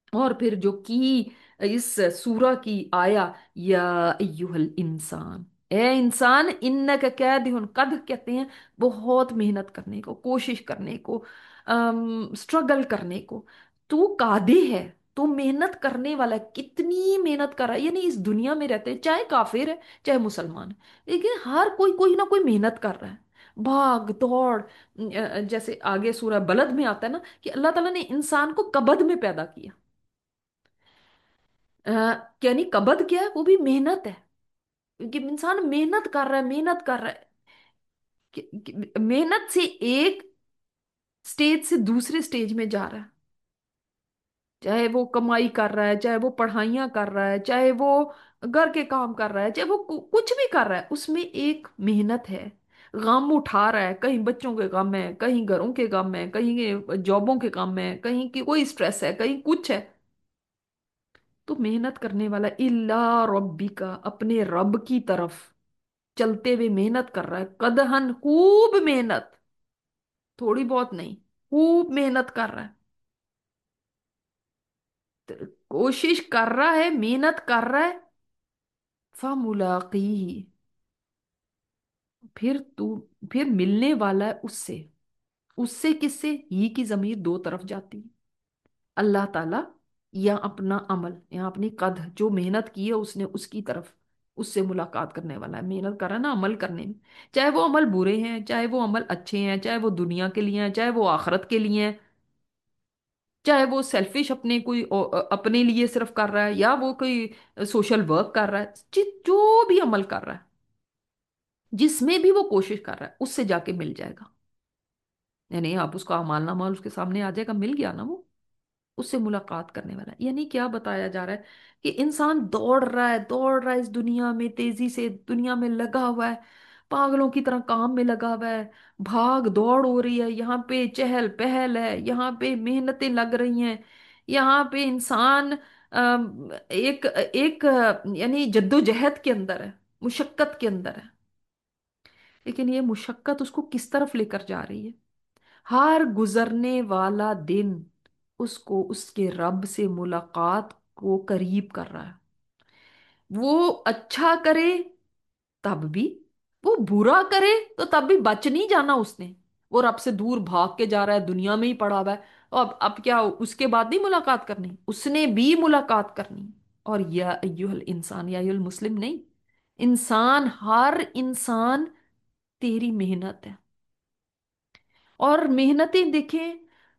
اور پھر جو کی اس سورہ کی آیا، یا ایہل انسان، اے انسان، انک کادح، قد کہتے ہیں بہت محنت کرنے کو، کوشش کرنے کو، اسٹرگل کرنے کو، تو کادح ہے، تو محنت کرنے والا ہے، کتنی محنت کر رہا ہے، یعنی اس دنیا میں رہتے ہیں، چاہے کافر ہے چاہے مسلمان ہے، لیکن ہر کوئی کوئی نہ کوئی محنت کر رہا ہے، بھاگ دوڑ۔ جیسے آگے سورہ بلد میں آتا ہے نا کہ اللہ تعالیٰ نے انسان کو کبد میں پیدا کیا، یعنی کبد کیا ہے، وہ بھی محنت ہے، کہ انسان محنت کر رہا ہے، محنت کر رہا ہے، محنت سے ایک سٹیج سے دوسرے سٹیج میں جا رہا ہے، چاہے وہ کمائی کر رہا ہے، چاہے وہ پڑھائیاں کر رہا ہے، چاہے وہ گھر کے کام کر رہا ہے، چاہے وہ کچھ بھی کر رہا ہے، اس میں ایک محنت ہے، غم اٹھا رہا ہے، کہیں بچوں کے غم ہے، کہیں گھروں کے غم ہے، کہیں جابوں کے غم ہے، کہیں کی کوئی سٹریس ہے، کہیں کچھ ہے، تو محنت کرنے والا اللہ ربی کا، اپنے رب کی طرف چلتے ہوئے محنت کر رہا ہے، قدہن، خوب محنت، تھوڑی بہت نہیں، خوب محنت کر رہا ہے، کوشش کر رہا ہے، محنت کر رہا ہے، فملاقیہ، پھر تو، پھر ملنے والا ہے اس سے کس سے، ہی کی ضمیر دو طرف جاتی ہے، اللہ تعالی یا اپنا عمل، یا اپنی قد جو محنت کی ہے اس نے، اس کی طرف اس سے ملاقات کرنے والا ہے، محنت کر رہا ہے نا عمل کرنے میں، چاہے وہ عمل برے ہیں، چاہے وہ عمل اچھے ہیں، چاہے وہ دنیا کے لیے ہیں، چاہے وہ آخرت کے لیے ہیں، چاہے وہ سیلفش اپنے کوئی اپنے لیے صرف کر رہا ہے، یا وہ کوئی سوشل ورک کر رہا ہے، جو بھی عمل کر رہا ہے، جس میں بھی وہ کوشش کر رہا ہے، اس سے جا کے مل جائے گا، یعنی آپ اس کا اعمال نامہ اس کے سامنے آ جائے گا، مل گیا نا وہ، اس سے ملاقات کرنے والا ہے، یعنی کیا بتایا جا رہا ہے کہ انسان دوڑ رہا ہے اس دنیا میں، تیزی سے دنیا میں لگا ہوا ہے، پاگلوں کی طرح کام میں لگا ہوا ہے، بھاگ دوڑ ہو رہی ہے، یہاں پہ چہل پہل ہے، یہاں پہ محنتیں لگ رہی ہیں، یہاں پہ انسان ایک ایک یعنی جدوجہد کے اندر ہے، مشقت کے اندر ہے، لیکن یہ مشقت اس کو کس طرف لے کر جا رہی ہے؟ ہر گزرنے والا دن اس کو اس کے رب سے ملاقات کو قریب کر رہا ہے، وہ اچھا کرے تب بھی، وہ برا کرے تو تب بھی بچ نہیں جانا اس نے، وہ رب سے دور بھاگ کے جا رہا ہے، دنیا میں ہی پڑا ہوا ہے، اب کیا اس کے بعد نہیں ملاقات کرنی، اس نے بھی ملاقات کرنی، اور یا ایوہ الانسان، یا ایوہ المسلم نہیں، انسان، ہر انسان تیری محنت ہے، اور محنتیں دیکھیں،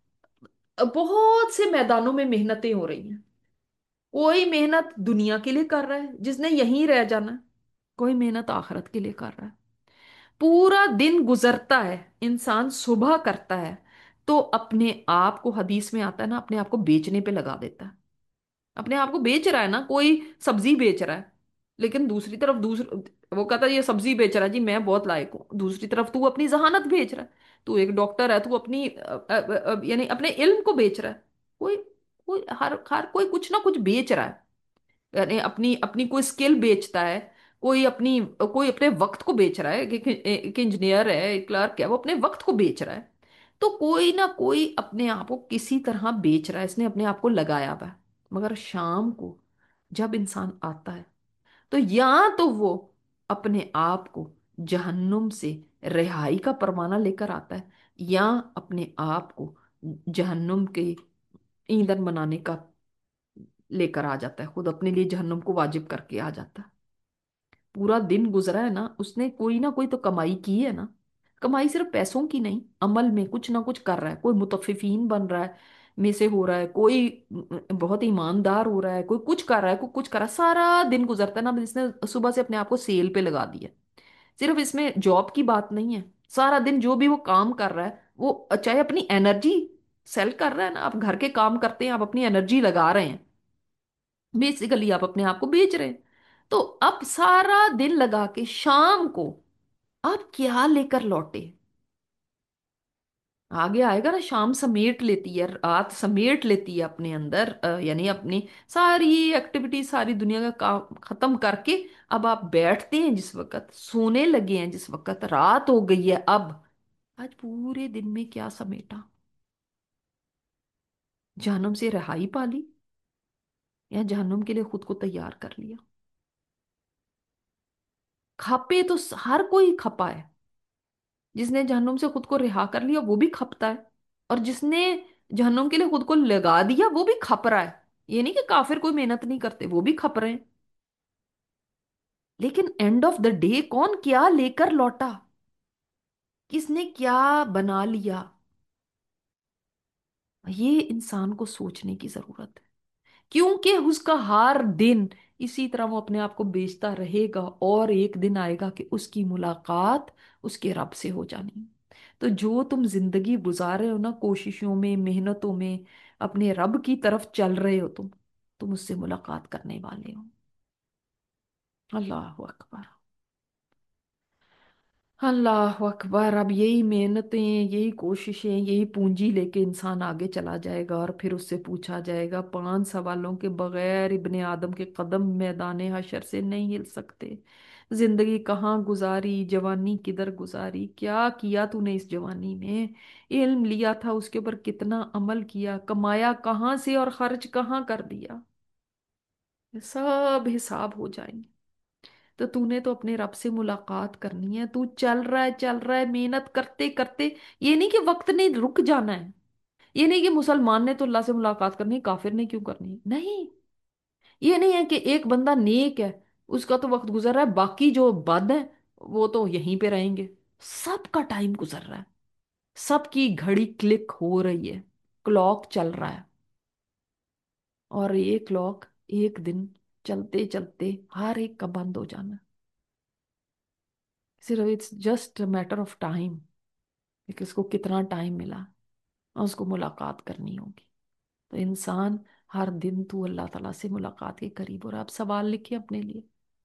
بہت سے میدانوں میں محنتیں ہو رہی ہیں، کوئی محنت دنیا کے لیے کر رہا ہے جس نے یہیں رہ جانا ہے، کوئی محنت آخرت کے لیے کر رہا ہے، پورا دن گزرتا ہے، انسان صبح کرتا ہے تو اپنے آپ کو، حدیث میں آتا ہے نا، اپنے آپ کو بیچنے پہ لگا دیتا ہے، اپنے آپ کو بیچ رہا ہے نا، کوئی سبزی بیچ رہا ہے، لیکن دوسری طرف وہ کہتا ہے یہ سبزی بیچ رہا ہے جی میں بہت لائق ہوں، دوسری طرف تو اپنی ذہانت بیچ رہا ہے، تو ایک ڈاکٹر ہے، تو اپنی یعنی اپنے علم کو بیچ رہا ہے، کوئی کوئی ہر کوئی کچھ نہ کچھ بیچ رہا ہے، یعنی اپنی اپنی کوئی اسکل بیچتا ہے، کوئی اپنے وقت کو بیچ رہا ہے، ایک انجینئر ہے، ایک کلرک ہے، وہ اپنے وقت کو بیچ رہا ہے، تو کوئی نہ کوئی اپنے آپ کو کسی طرح بیچ رہا ہے، اس نے اپنے آپ کو لگایا ہوا ہے، مگر شام کو جب انسان آتا ہے تو یا تو وہ اپنے آپ کو جہنم سے رہائی کا پروانہ لے کر آتا ہے، یا اپنے آپ کو جہنم کے ایندھن بنانے کا لے کر آ جاتا ہے، خود اپنے لیے جہنم کو واجب کر کے آ جاتا ہے، پورا دن گزرا ہے نا، اس نے کوئی نہ کوئی تو کمائی کی ہے نا، کمائی صرف پیسوں کی نہیں، عمل میں کچھ نہ کچھ کر رہا ہے، کوئی متففین بن رہا ہے میں سے ہو رہا ہے، کوئی بہت ایماندار ہو رہا ہے، کوئی کچھ کر رہا ہے، کوئی کچھ کر رہا ہے، سارا دن گزرتا ہے نا، جس نے صبح سے اپنے آپ کو سیل پہ لگا دیا، صرف اس میں جاب کی بات نہیں ہے، سارا دن جو بھی وہ کام کر رہا ہے، وہ چاہے اپنی انرجی سیل کر رہا ہے نا، آپ گھر کے کام کرتے ہیں، آپ اپنی انرجی لگا رہے ہیں، بیسیکلی آپ اپنے آپ کو بیچ رہے ہیں، تو اب سارا دن لگا کے شام کو آپ کیا لے کر لوٹے؟ آگے آئے گا نا، شام سمیٹ لیتی ہے، رات سمیٹ لیتی ہے اپنے اندر، یعنی اپنی ساری ایکٹیویٹی، ساری دنیا کا کام ختم کر کے اب آپ بیٹھتے ہیں، جس وقت سونے لگے ہیں، جس وقت رات ہو گئی ہے، اب آج پورے دن میں کیا سمیٹا؟ جہنم سے رہائی پالی، या जहन्नुम के लिए खुद को तैयार कर लिया। खपे तो हर कोई खपा है। जिसने जहन्नुम से खुद को रिहा कर लिया वो भी खपता है, और जिसने जहन्नुम के लिए खुद को लगा दिया वो भी खप रहा है। ये नहीं कि काफिर कोई मेहनत नहीं करते, वो भी खप रहे हैं। लेकिन एंड ऑफ द डे कौन क्या लेकर लौटा, किसने क्या बना लिया, ये इंसान को सोचने की जरूरत है। क्योंकि उसका हर दिन इसी तरह वो अपने आप को बेचता रहेगा, और एक दिन आएगा कि उसकी मुलाकात उसके रब से हो जानी है। तो जो तुम जिंदगी गुजार रहे हो ना, कोशिशों में, मेहनतों में, अपने रब की तरफ चल रहे हो, तुम उससे मुलाकात करने वाले हो। अल्लाह अकबर। अल्लाह अकबर। अब यही मेहनतें, यही कोशिशें, यही पूंजी लेके इंसान आगे चला जाएगा, और फिर उससे पूछा जाएगा 5 सवालों के बगैर इब्ने आदम के कदम मैदान हशर से नहीं हिल सकते। जिंदगी कहाँ गुजारी, जवानी किधर गुजारी, क्या किया तूने इस जवानी में, इल्म लिया था उसके ऊपर कितना अमल किया, कमाया कहाँ से और खर्च कहाँ कर दिया, ये सब हिसाब हो जाएंगे। तो तूने तो अपने रब से मुलाकात करनी है, तू चल रहा है, चल रहा है, मेहनत करते करते। ये नहीं कि वक्त ने रुक जाना है, ये नहीं कि मुसलमान ने तो अल्लाह से मुलाकात करनी है, काफिर ने क्यों करनी है, नहीं। ये नहीं है कि एक बंदा नेक है, उसका तो वक्त गुजर रहा है, बाकी जो बद है वो तो यहीं पे रहेंगे। सबका टाइम गुजर रहा है, सबकी घड़ी क्लिक हो रही है, क्लॉक चल रहा है। और ये क्लॉक एक दिन चलते चलते हर एक का बंद हो जाना है। सिर्फ it's just matter of time कि किसको कितना टाइम मिला और उसको मुलाकात करनी होगी। तो इंसान, हर दिन तू अल्लाह ताला से मुलाकात के करीब हो रहा है। आप सवाल लिखिए अपने लिए,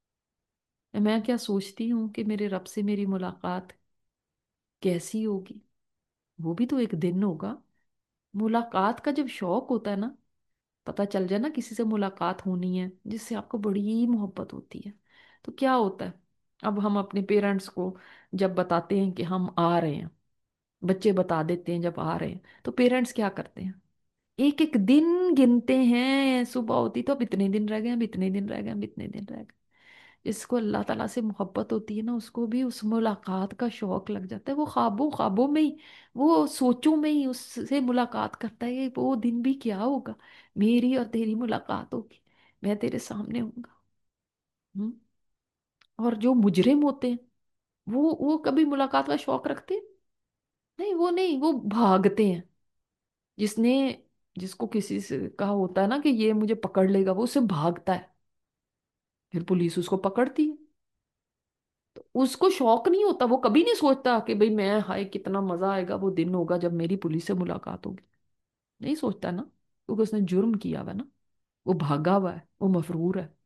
मैं क्या सोचती हूँ कि मेरे रब से मेरी मुलाकात कैसी होगी। वो भी तो एक दिन होगा। मुलाकात का जब शौक होता है ना, पता चल जाए ना किसी से मुलाकात होनी है जिससे आपको बड़ी मोहब्बत होती है, तो क्या होता है। अब हम अपने पेरेंट्स को जब बताते हैं कि हम आ रहे हैं, बच्चे बता देते हैं जब आ रहे हैं, तो पेरेंट्स क्या करते हैं, एक एक दिन गिनते हैं। सुबह होती तो अब इतने दिन रह गए, अब इतने दिन रह गए, अब इतने दिन रह गए। जिसको अल्लाह ताला से मोहब्बत होती है ना, उसको भी उस मुलाकात का शौक लग जाता है। वो ख्वाबों ख्वाबों में ही, वो सोचों में ही उससे मुलाकात करता है। वो दिन भी क्या होगा, मेरी और तेरी मुलाकात होगी, मैं तेरे सामने हूंगा। हम्म। और जो मुजरिम होते हैं, वो कभी मुलाकात का शौक रखते हैं? नहीं, वो नहीं, वो भागते हैं। जिसने जिसको किसी से कहा होता है ना कि ये मुझे पकड़ लेगा, वो उससे भागता है, फिर पुलिस उसको पकड़ती है। तो उसको शौक नहीं होता, वो कभी नहीं सोचता कि भाई मैं, हाय कितना मजा आएगा, वो दिन होगा जब मेरी पुलिस से मुलाकात होगी। नहीं सोचता ना, क्योंकि उसने जुर्म किया हुआ है ना, वो भागा हुआ है, वो मफरूर है।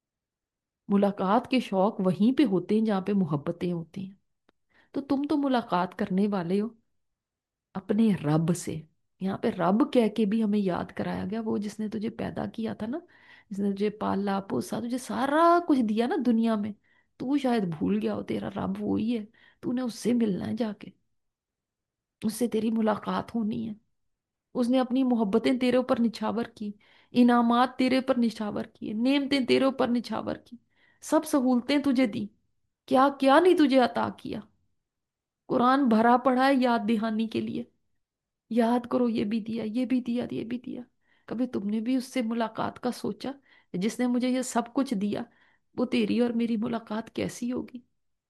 मुलाकात के शौक वहीं पे होते हैं जहाँ पे मोहब्बतें होती हैं। तो तुम तो मुलाकात करने वाले हो अपने रब से। यहाँ पे रब कह के भी हमें याद कराया गया, वो जिसने तुझे पैदा किया था ना, जिसने तुझे पाला पोसा, तुझे सारा कुछ दिया ना दुनिया में। तू शायद भूल गया हो, तेरा रब वो ही है। तूने उससे मिलना है जाके, उससे तेरी मुलाकात होनी है। उसने अपनी मोहब्बतें तेरे ऊपर निछावर की, इनामात तेरे ऊपर निछावर किए, नेमतें तेरे ऊपर निछावर की, सब सहूलतें तुझे दी। क्या क्या नहीं तुझे अता किया। कुरान भरा पड़ा है याद दहानी के लिए। याद करो, ये भी दिया, ये भी दिया, ये भी दिया। कभी तुमने भी उससे मुलाकात का सोचा, जिसने मुझे ये सब कुछ दिया, वो तेरी और मेरी मुलाकात कैसी होगी।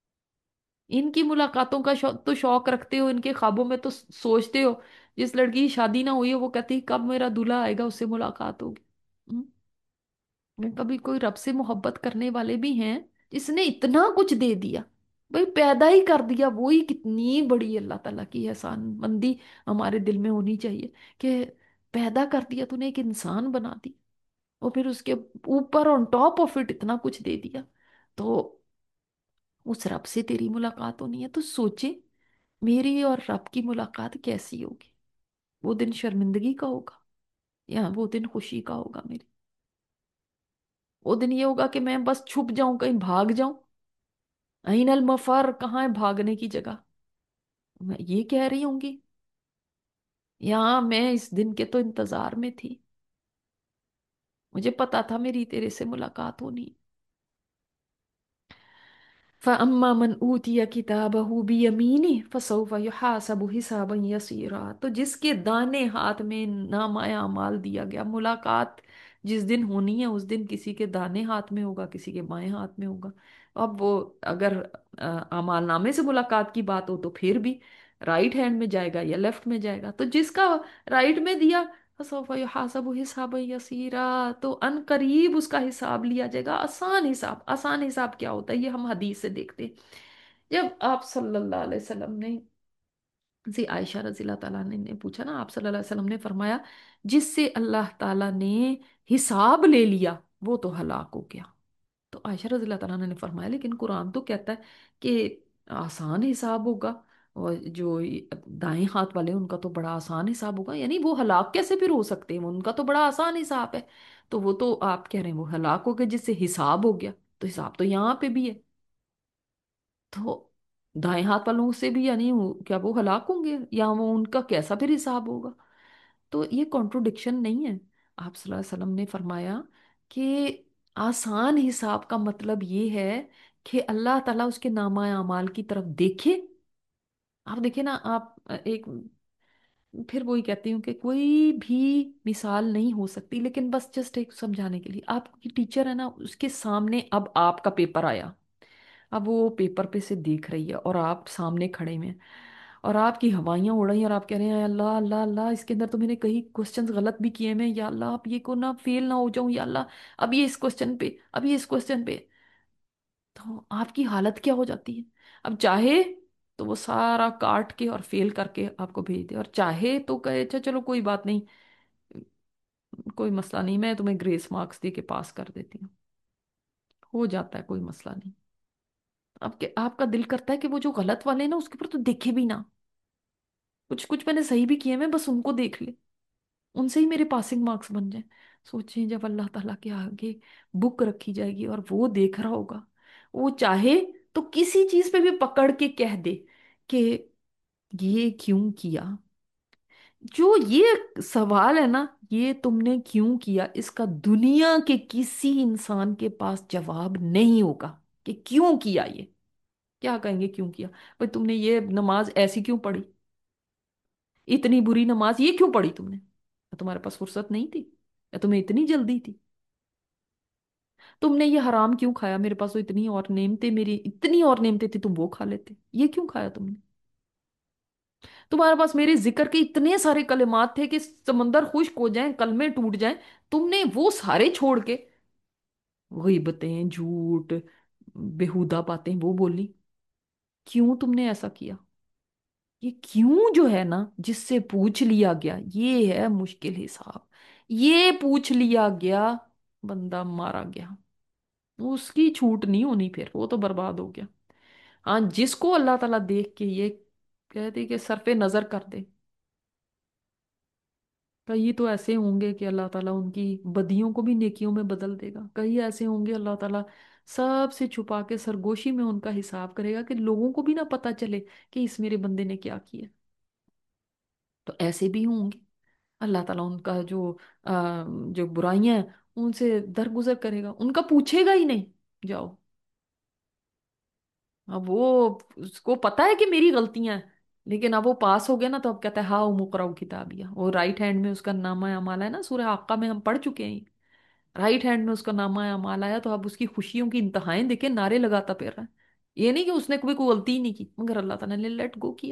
इनकी मुलाकातों का तो शौक रखते हो, इनके ख्वाबों में तो सोचते हो। जिस लड़की की शादी ना हुई है वो कहती है कब मेरा दूल्हा आएगा, उससे मुलाकात होगी। हम्म? कभी कोई रब से मोहब्बत करने वाले भी हैं जिसने इतना कुछ दे दिया, भाई पैदा ही कर दिया। वो ही कितनी बड़ी अल्लाह ताला की एहसान मंदी हमारे दिल में होनी चाहिए, कि पैदा कर दिया तूने, एक इंसान बना दी, और फिर उसके ऊपर ऑन टॉप ऑफ इट इतना कुछ दे दिया। तो उस रब से तेरी मुलाकात होनी है, तो सोचे मेरी और रब की मुलाकात कैसी होगी। वो दिन शर्मिंदगी का होगा या वो दिन खुशी का होगा मेरी। वो दिन ये होगा कि मैं बस छुप जाऊं, कहीं भाग जाऊं। अहीनल मफर, कहाँ है भागने की जगह, मैं ये कह रही होंगी। या मैं इस दिन के तो इंतजार में थी, मुझे पता था मेरी तेरे से मुलाकात होनी। फ़अम्मा मन ऊतिया किताबहु बियमीनी फसौफ युहासबु हिसाबन यसीरा। तो जिसके दाने हाथ में नामाए अमाल दिया गया, मुलाकात जिस दिन होनी है उस दिन किसी के दाने हाथ में होगा, किसी के बाएं हाथ में होगा। अब वो अगर अमाल नामे से मुलाकात की बात हो तो फिर भी राइट हैंड में जाएगा या लेफ्ट में जाएगा। तो जिसका राइट में दिया, फसौफ युहासबु हिसाबन यसीरा, तो अन करीब उसका हिसाब लिया जाएगा, आसान हिसाब। आसान हिसाब क्या होता है ये हम हदीस से देखते हैं। जब आप सल्लल्लाहु अलैहि वसल्लम ने से आयशा रजील्ला ताला ने पूछा ना, आप सल्लल्लाहु अलैहि वसल्लम ने फरमाया जिससे अल्लाह ताला ने हिसाब ले लिया वो तो हलाक हो गया। तो आयशा रजील्ला ताला ने फरमाया लेकिन कुरान तो कहता है कि आसान हिसाब होगा, और जो दाएं हाथ वाले हैं, उनका तो बड़ा आसान हिसाब होगा, यानी वो हलाक कैसे फिर हो सकते हैं, उनका तो बड़ा आसान हिसाब है। तो वो तो आप कह रहे हैं वो हलाक हो गए जिससे हिसाब हो गया, तो हिसाब तो यहाँ पे भी है। तो दाएं हाथ वालों से भी यानी क्या वो हलाक होंगे, या वो उनका कैसा फिर हिसाब होगा? तो ये कॉन्ट्रोडिक्शन नहीं है। आप सल्लल्लाहु अलैहि वसल्लम ने फरमाया कि आसान हिसाब का मतलब ये है कि अल्लाह ताला उसके नामा अमाल की तरफ देखे। आप देखिए ना, आप एक, फिर वही कहती हूँ कि कोई भी मिसाल नहीं हो सकती, लेकिन बस जस्ट एक समझाने के लिए, आपकी टीचर है ना, उसके सामने अब आपका पेपर आया, अब वो पेपर पे से देख रही है और आप सामने खड़े में हैं, और आपकी हवाइयां उड़ रही हैं और आप कह रहे हैं अल्लाह अल्लाह अल्लाह, इसके अंदर तो मैंने कई क्वेश्चंस गलत भी किए हैं, मैं या अल्लाह अब ये को ना फेल ना हो जाऊं, या अल्लाह अब ये इस क्वेश्चन पे, अब ये इस क्वेश्चन पे। तो आपकी हालत क्या हो जाती है? अब चाहे तो वो सारा काट के और फेल करके आपको भेज दे, और चाहे तो कहे अच्छा चलो कोई बात नहीं, कोई मसला नहीं, मैं तुम्हें ग्रेस मार्क्स दे के पास कर देती हूँ। हो जाता है, कोई मसला नहीं। आपके आपका दिल करता है कि वो जो गलत वाले हैं ना उसके ऊपर तो देखे भी ना, कुछ कुछ मैंने सही भी किए, मैं बस उनको देख ले, उनसे ही मेरे पासिंग मार्क्स बन जाए। सोचिए जब अल्लाह ताला के आगे बुक रखी जाएगी और वो देख रहा होगा, वो चाहे तो किसी चीज पे भी पकड़ के कह दे कि ये क्यों किया। जो ये सवाल है ना, ये तुमने क्यों किया, इसका दुनिया के किसी इंसान के पास जवाब नहीं होगा कि क्यों किया ये। क्या कहेंगे क्यों किया? भाई तुमने ये नमाज ऐसी क्यों पढ़ी, इतनी बुरी नमाज ये क्यों पढ़ी तुमने? या तुम्हारे पास फुर्सत नहीं थी, या तुम्हें इतनी जल्दी थी? तुमने ये हराम क्यों खाया, मेरे पास तो इतनी और नेमतें, मेरी इतनी और नेमतें थी, तुम वो खा लेते, ये क्यों खाया तुमने? तुम्हारे पास मेरे जिक्र के इतने सारे कलिमात थे कि समंदर खुश्क हो जाए, कलमे टूट जाए, तुमने वो सारे छोड़ के गीबतें, झूठ, बेहुदा बातें वो बोली। क्यों तुमने ऐसा किया? ये क्यों जो है ना, जिससे पूछ लिया गया, ये है मुश्किल हिसाब। ये पूछ लिया गया, बंदा मारा गया, उसकी छूट नहीं होनी, फिर वो तो बर्बाद हो गया। हाँ, जिसको अल्लाह ताला देख के ये कहते कि सर पे नजर कर दे, कई तो ऐसे होंगे कि अल्लाह ताला उनकी बदियों को भी नेकियों में बदल देगा, कई ऐसे होंगे अल्लाह ताला सबसे छुपा के सरगोशी में उनका हिसाब करेगा कि लोगों को भी ना पता चले कि इस मेरे बंदे ने क्या किया। तो ऐसे भी होंगे, अल्लाह ताला उनका जो बुराइयां हैं उनसे दरगुजर करेगा, उनका पूछेगा ही नहीं। जाओ, अब वो, उसको पता है कि मेरी गलतियां हैं, लेकिन अब वो पास हो गया ना, तो अब कहता है हाँ मुकरऊ किताबिया, वो राइट हैंड में उसका नामा अमाल है ना, सूरह हक्का में हम पढ़ चुके हैं। राइट हैंड में उसका नामा अमाल आया, तो अब उसकी खुशियों की इंतहाएं देखे, नारे लगाता फिर रहा है। ये नहीं कि उसने कोई गलती ही नहीं की, मगर अल्लाह ताला ने लेट गो किया।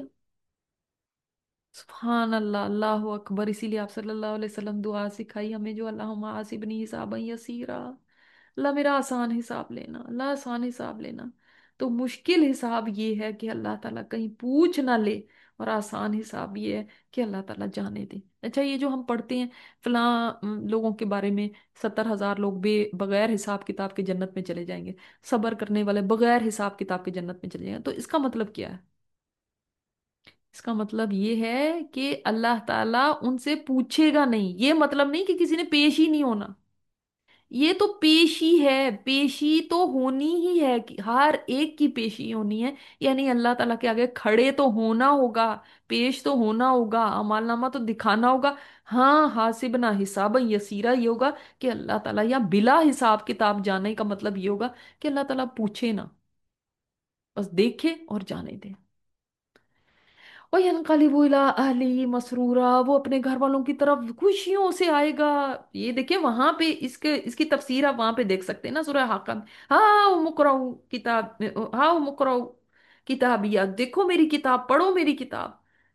सुभान अल्लाह, अल्लाह अकबर। इसीलिए आप सल्लल्लाहु अलैहि वसल्लम दुआ सिखाई हमें, जो अल्लाहुम्मा आसिबनी हिसाबन यसीरा, अल्लाह मेरा आसान हिसाब लेना, अल्लाह आसान हिसाब लेना। तो मुश्किल हिसाब ये है कि अल्लाह ताला कहीं पूछ ना ले, और आसान हिसाब ये है कि अल्लाह ताला जाने दे। अच्छा, ये जो हम पढ़ते हैं फलां लोगों के बारे में, 70,000 लोग बगैर हिसाब किताब के जन्नत में चले जाएंगे, सब्र करने वाले बगैर हिसाब किताब के जन्नत में चले जाएंगे, तो इसका मतलब क्या है? इसका मतलब ये है कि अल्लाह ताला उनसे पूछेगा नहीं, ये मतलब नहीं कि किसी ने पेश ही नहीं होना। یہ تو پیشی ہے، پیشی تو ہونی ہی ہے کہ ہر ایک کی پیشی ہونی ہے، یعنی اللہ تعالیٰ کے آگے کھڑے تو ہونا ہوگا، پیش تو ہونا ہوگا، اعمال نامہ تو دکھانا ہوگا۔ ہاں، حاسبنا حسابا یسیرا یہ ہوگا کہ اللہ تعالیٰ، یا بلا حساب کتاب جانے کا مطلب یہ ہوگا کہ اللہ تعالیٰ پوچھے نا، بس دیکھے اور جانے دے۔ وَيَنْقَلِبُ إِلَىٰ أَهْلِهِ مَسْرُورًا، وہ اپنے گھر والوں کی طرف خوشیوں سے آئے گا۔ یہ دیکھیں وہاں پہ اس کی تفسیر آپ وہاں پہ دیکھ سکتے ہیں نا، سورہ حاقہ میں، ہاں مقرؤ کتاب، ہاں مقرؤ کتابیہ، دیکھو میری کتاب، پڑھو میری کتاب،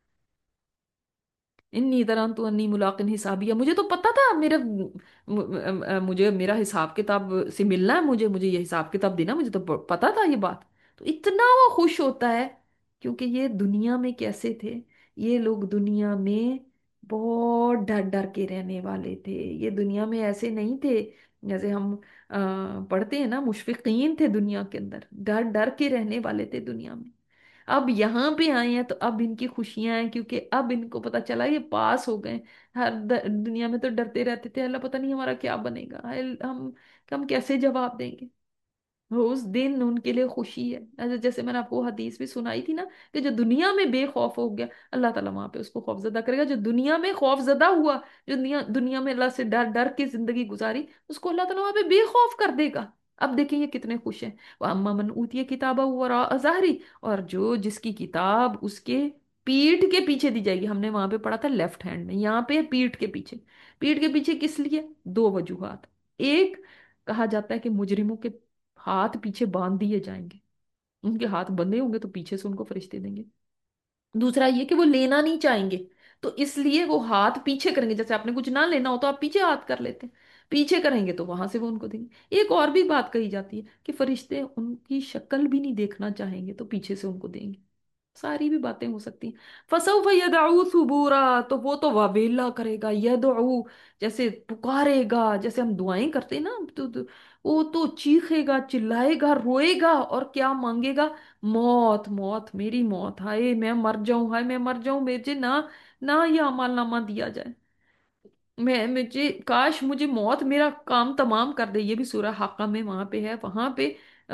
انی ظننت انی ملاق حسابیہ، مجھے تو پتا تھا مجھے میرا حساب کتاب سے ملنا ہے، مجھے یہ حساب کتاب دینا، مجھے تو پتا تھا یہ بات۔ تو اتنا وہ خوش ہوتا ہے، کیونکہ یہ دنیا میں کیسے تھے، یہ لوگ دنیا میں بہت ڈر ڈر کے رہنے والے تھے، یہ دنیا میں ایسے نہیں تھے جیسے ہم پڑھتے ہیں نا، مشفقین تھے دنیا کے اندر، ڈر ڈر کے رہنے والے تھے دنیا میں۔ اب یہاں پہ آئے ہیں تو اب ان کی خوشیاں ہیں، کیونکہ اب ان کو پتا چلا یہ پاس ہو گئے۔ دنیا میں تو ڈرتے رہتے تھے، اللہ پتہ نہیں ہمارا کیا بنے گا، ہم کیسے جواب دیں گے۔ اس دن ان کے لیے خوشی ہے، جیسے میں نے آپ کو حدیث بھی سنائی تھی نا، کہ جو دنیا میں بے خوف ہو گیا، اللہ تعالیٰ وہاں پہ اس کو خوف زدہ کرے گا۔ جو دنیا میں خوف زدہ ہوا، جو دنیا میں اللہ سے ڈر ڈر کے زندگی گزاری، اس کو اللہ تعالیٰ وہاں پہ بے خوف کر دے گا۔ اب دیکھیں یہ کتنے خوش ہیں۔ وَأَمَّا مَنْ أُوتِيَ كِتَابَهُ وَرَاءَ ظَهْرِهِ، اور جس کی کتاب اس کے پیٹھ کے پیچھے دی جائے گی، ہم نے وہاں پہ پڑھا تھا لیفٹ ہینڈ میں، یہاں پہ پیٹھ کے پیچھے۔ پیٹھ کے پیچھے کس لیے؟ دو وجوہات۔ ایک، کہا جاتا ہے کہ مجرموں کے ہاتھ پیچھے باندھ دیے جائیں گے، ان کے ہاتھ بندھے ہوں گے تو پیچھے سے ان کو فرشتے دیں گے۔ دوسرا یہ کہ وہ لینا نہیں چاہیں گے، تو اس لیے وہ ہاتھ پیچھے کریں گے، جیسے آپ نے کچھ نہ لینا ہو تو آپ پیچھے ہاتھ کر لیتے ہیں، پیچھے کریں گے تو وہاں سے وہ ان کو دیں گے۔ ایک اور بھی بات کہی جاتی ہے کہ فرشتے ان کی شکل بھی نہیں دیکھنا چاہیں گے تو پیچھے سے ان کو دیں گے۔ ساری بھی باتیں ہو سکتی ہیں۔ فَسَوْفَ يَدْعُو ثُبُورًا، تو وہ تو واویلا کرے گا، یدعو جیسے پکارے گا، جیسے ہم دعائیں کرتے ہیں نا، وہ تو چیخے گا، چلائے گا، روئے گا، اور کیا مانگے گا؟ موت، موت، میری موت، ہائے میں مر جاؤں، ہائے میں مر جاؤں، مجھے نہ یہ اعمال نامہ دیا جائے، مجھے کاش مجھے موت میرا کام تمام کر دے۔ یہ بھی سورہ حاقہ میں وہاں پہ ہے، وہاں پہ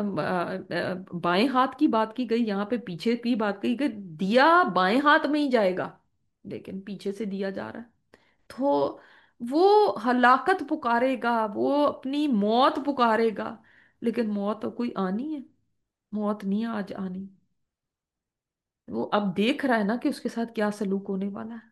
بائیں ہاتھ کی بات کی گئی، یہاں پہ پیچھے کی بات کی گئی، دیا بائیں ہاتھ میں ہی جائے گا لیکن پیچھے سے دیا جا رہا ہے۔ تو وہ ہلاکت پکارے گا، وہ اپنی موت پکارے گا، لیکن موت تو کوئی آنی ہے، موت نہیں آج آنی۔ وہ اب دیکھ رہا ہے نا کہ اس کے ساتھ کیا سلوک ہونے والا ہے۔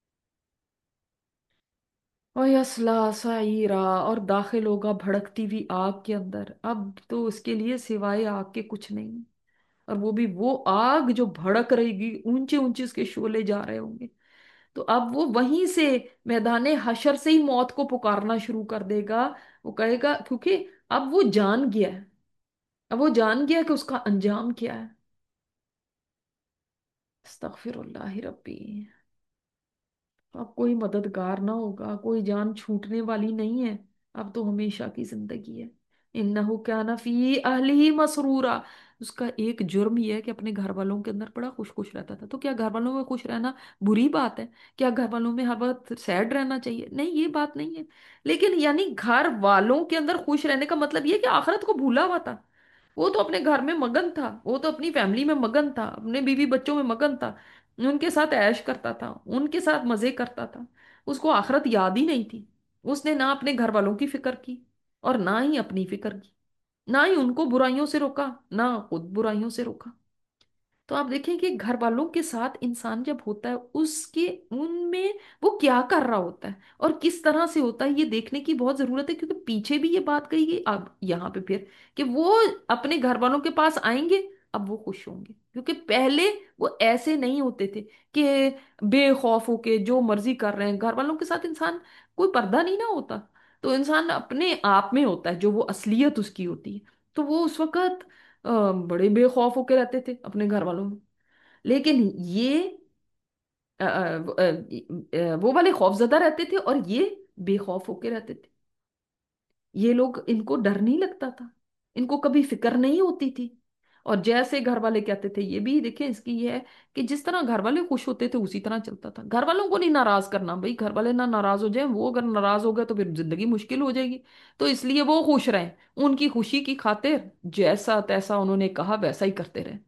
وَيَصْلَىٰ سَعِيرًا، اور داخل ہوگا بھڑکتی ہوئی آگ کے اندر، اب تو اس کے لیے سوائے آگ کے کچھ نہیں، اور وہ بھی وہ آگ جو بھڑک رہے گی، اونچے اونچے اس کے شعلے جا رہے ہوں گے۔ تو اب وہ وہیں سے میدان حشر سے ہی موت کو پکارنا شروع کر دے گا۔ وہ کہے گا، کیونکہ اب وہ جان گیا ہے، اب وہ جان گیا کہ اس کا انجام کیا ہے۔ استغفر اللہ ربی، اب کوئی مددگار نہ ہوگا، کوئی جان چھوٹنے والی نہیں ہے، اب تو ہمیشہ کی زندگی ہے۔ انہو کان فی اہلہ مسرورا، اس کا ایک جرم یہ ہے کہ اپنے گھر والوں کے اندر بڑا خوش خوش رہتا تھا۔ تو کیا گھر والوں میں خوش رہنا بری بات ہے؟ کیا گھر والوں میں ہر وقت سیڈ رہنا چاہیے؟ نہیں، یہ بات نہیں ہے، لیکن یعنی گھر والوں کے اندر خوش رہنے کا مطلب یہ کہ آخرت کو بھولا ہوا تھا۔ وہ تو اپنے گھر میں مگن تھا، وہ تو اپنی فیملی میں مگن تھا، اپنے بیوی بچوں میں مگن تھا، ان کے ساتھ عیش کرتا تھا، ان کے ساتھ مزے کرتا تھا، اس کو آخرت یاد ہی نہیں تھی۔ اس نے نہ اپنے گھر والوں کی فکر کی اور نہ ہی اپنی فکر کی، نہ ہی ان کو برائیوں سے روکا، نہ خود برائیوں سے روکا۔ تو آپ دیکھیں کہ گھر والوں کے ساتھ انسان جب ہوتا ہے، اس کے ان میں وہ کیا کر رہا ہوتا ہے اور کس طرح سے ہوتا ہے، یہ دیکھنے کی بہت ضرورت ہے، کیونکہ پیچھے بھی یہ بات کہی گئی اب یہاں پہ پھر کہ وہ اپنے گھر والوں کے پاس آئیں گے، اب وہ خوش ہوں گے، کیونکہ پہلے وہ ایسے نہیں ہوتے تھے کہ بے خوف ہو کے جو مرضی کر رہے ہیں۔ گھر والوں کے ساتھ انسان کوئی پردہ نہیں نہ ہوتا، تو انسان اپنے آپ میں ہوتا ہے جو وہ اصلیت اس کی ہوتی ہے، تو وہ اس وقت بڑے بے خوف ہو کے رہتے تھے اپنے گھر والوں میں۔ لیکن یہ وہ والے خوف زدہ رہتے تھے اور یہ بے خوف ہو کے رہتے تھے۔ یہ لوگ، ان کو ڈر نہیں لگتا تھا، ان کو کبھی فکر نہیں ہوتی تھی، اور جیسے گھر والے کہتے تھے، یہ بھی دیکھیں اس کی یہ ہے کہ جس طرح گھر والے خوش ہوتے تھے اسی طرح چلتا تھا. گھر والوں کو نہیں ناراض کرنا بھائی، گھر والے نہ ناراض ہو جائیں، وہ اگر ناراض ہو گئے تو پھر زندگی مشکل ہو جائے گی. تو اس لیے وہ خوش رہیں، ان کی خوشی کی خاطر جیسا تیسا انہوں نے کہا ویسا ہی کرتے رہے.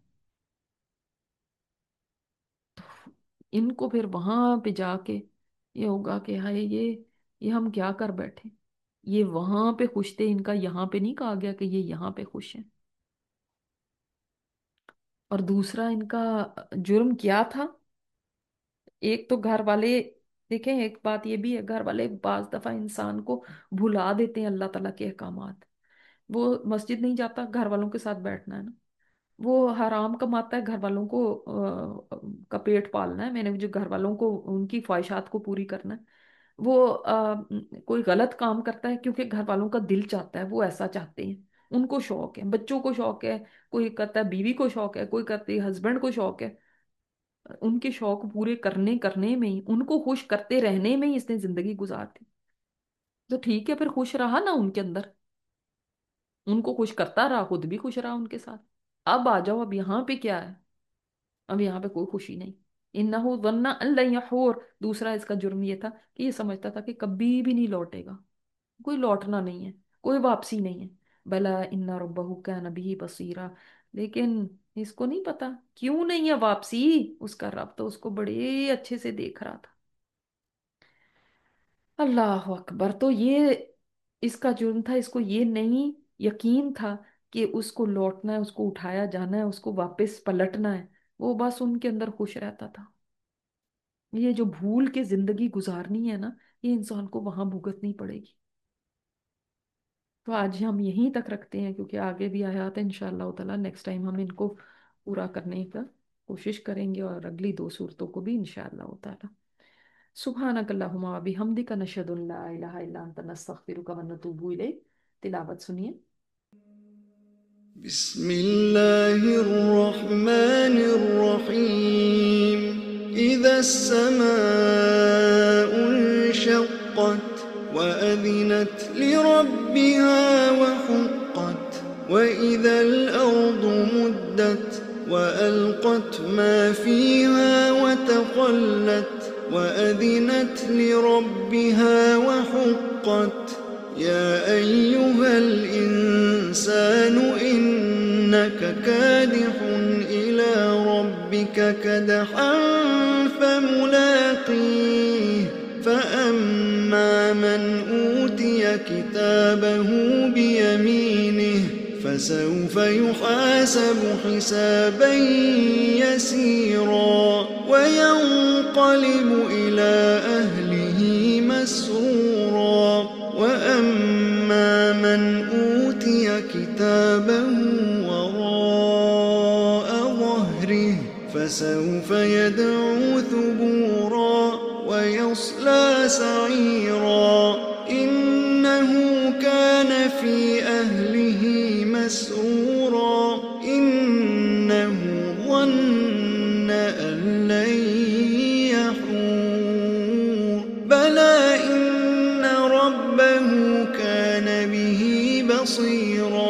ان کو پھر وہاں پہ جا کے یہ ہوگا کہ ہائے یہ ہم کیا کر بیٹھے. یہ وہاں پہ خوش تھے، ان کا یہاں پہ نہیں کہا گیا کہ یہ یہاں پہ خوش ہیں. اور دوسرا ان کا جرم کیا تھا؟ ایک تو گھر والے، دیکھیں ایک بات یہ بھی ہے، گھر والے بعض دفعہ انسان کو بھلا دیتے ہیں اللہ تعالیٰ کے احکامات. وہ مسجد نہیں جاتا، گھر والوں کے ساتھ بیٹھنا ہے نا. وہ حرام کماتا ہے، گھر والوں کو کا پیٹ پالنا ہے، میں نے جو گھر والوں کو ان کی خواہشات کو پوری کرنا ہے. وہ کوئی غلط کام کرتا ہے کیونکہ گھر والوں کا دل چاہتا ہے، وہ ایسا چاہتے ہیں، ان کو شوق ہے، بچوں کو شوق ہے، کوئی کہتا ہے بیوی کو شوق ہے، کوئی کہتے ہے ہسبینڈ کو شوق ہے. ان کے شوق پورے کرنے کرنے میں ہی، ان کو خوش کرتے رہنے میں ہی اس نے زندگی گزار دی. تو ٹھیک ہے، پھر خوش رہا نا ان کے اندر، ان کو خوش کرتا رہا، خود بھی خوش رہا ان کے ساتھ. اب آ جاؤ، اب یہاں پہ کیا ہے؟ اب یہاں پہ کوئی خوشی نہیں. انہو ظن ان لن یحور، دوسرا اس کا جرم یہ تھا کہ یہ سمجھتا تھا کہ کبھی بھی نہیں لوٹے گا، کوئی لوٹنا نہیں ہے، کوئی واپسی نہیں ہے. بلا ان ربہ کان بہ بصیرا، لیکن اس کو نہیں پتا کیوں نہیں ہے واپسی. اس کا رب تو اس کو بڑے اچھے سے دیکھ رہا تھا. اللہ اکبر. تو یہ اس کا جرم تھا، اس کو یہ نہیں یقین تھا کہ اس کو لوٹنا ہے، اس کو اٹھایا جانا ہے، اس کو واپس پلٹنا ہے. وہ بس ان کے اندر خوش رہتا تھا. یہ جو بھول کے زندگی گزارنی ہے نا، یہ انسان کو وہاں بھگتنی پڑے گی. تو آج ہم یہیں تک رکھتے ہیں، کیونکہ آگے بھی آیات ہیں انشاءاللہ تعالیٰ، نیکسٹ ٹائم ہم ان کو پورا کرنے کا کوشش کریں گے، اور اگلی دو صورتوں کو بھی انشاءاللہ تعالیٰ. سبحانک اللہم و بحمدک، نشہد ان لا الہ الا انت، نستغفرک و نتوب الیک. تلاوت سنیے. بسم الله الرحمن الرحيم إذا السماء انشقت وأذنت لربها وحقت وإذا الأرض مدت وألقت ما فيها وتخلت وأذنت لربها وحقت يا أيها الإنسان إنك كادح إلى ربك كدحا فملاقيه فأما من أوتي كتابه بيمينه فسوف يحاسب حسابا يسيرا وينقلب إلى أهله مسرورا وأما من أوتي كتابه وراء ظهره فسوف يدعو ثبورا ويصلى سعيرا إنه كان في أهله مسرورا إنه ظن أن لن يحور بلى إن ربه كان به بصيرا